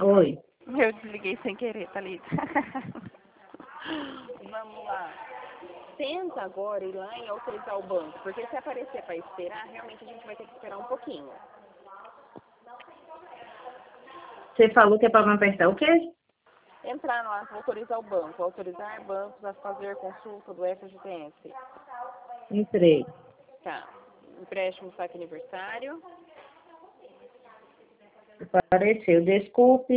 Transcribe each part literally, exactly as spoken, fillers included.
Oi. Eu desliguei sem querer, Thalita. Vamos lá. Tenta agora ir lá em autorizar o banco, porque se aparecer para esperar, realmente a gente vai ter que esperar um pouquinho. Você falou que é para me apertar o quê? Entrar lá, autorizar o banco. Autorizar bancos a fazer consulta do F G T S. Entrei. Tá. Empréstimo saque aniversário. Apareceu. Desculpe.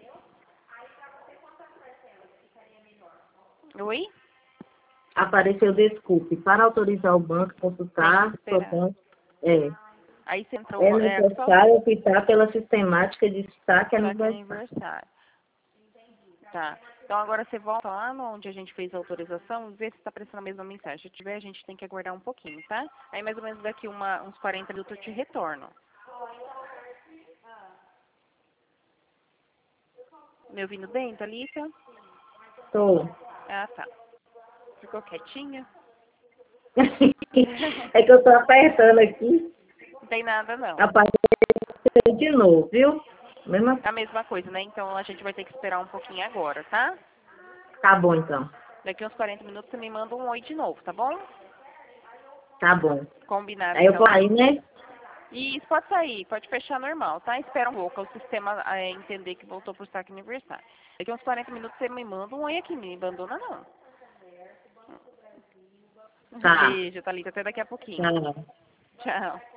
Oi? Apareceu desculpe. Para autorizar o banco, consultar, Tem que esperar. é. Aí você entrou... É É, só necessário optar pela sistemática de destaque saque aniversário. aniversário. Tá. Então agora você volta lá no onde a gente fez a autorização e vê se está aparecendo a mesma mensagem. Se tiver, a gente tem que aguardar um pouquinho, tá? Aí mais ou menos daqui uma, uns quarenta minutos eu te retorno. Me ouvindo bem, Thalita? Tô. Ah, tá. Ficou quietinha? É que eu tô apertando aqui. Não tem nada, não. Apareceu de novo, viu? Mesma... A mesma coisa, né? Então a gente vai ter que esperar um pouquinho agora, tá? Tá bom, então. Daqui uns quarenta minutos você me manda um oi de novo, tá bom? Tá bom. Combinado, Aí eu então. vou aí, né? Isso, pode sair, pode fechar normal, tá? Espera um pouco, o sistema é, entender que voltou pro saque aniversário. Daqui uns quarenta minutos você me manda um oi aqui, me abandona não. Tá. Beijo, Thalita, até daqui a pouquinho. Tchau. Tchau.